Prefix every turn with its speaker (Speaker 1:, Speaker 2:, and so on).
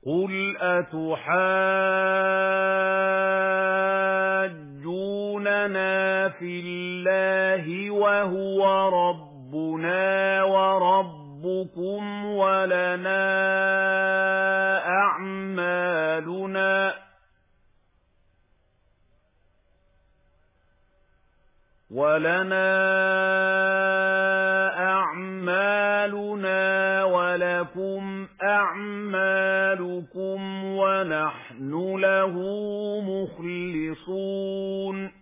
Speaker 1: قُلْ أَتُحَاجُّونَنَا فِي اللَّهِ وَهُوَ رَبُّنَا وَرَبُّكُمْ وَلَنَا أَعْمَالُنَا وَلَكُمْ أَعْمَالُكُمْ وَنَحْنُ لَهُ مُخْلِصُونَ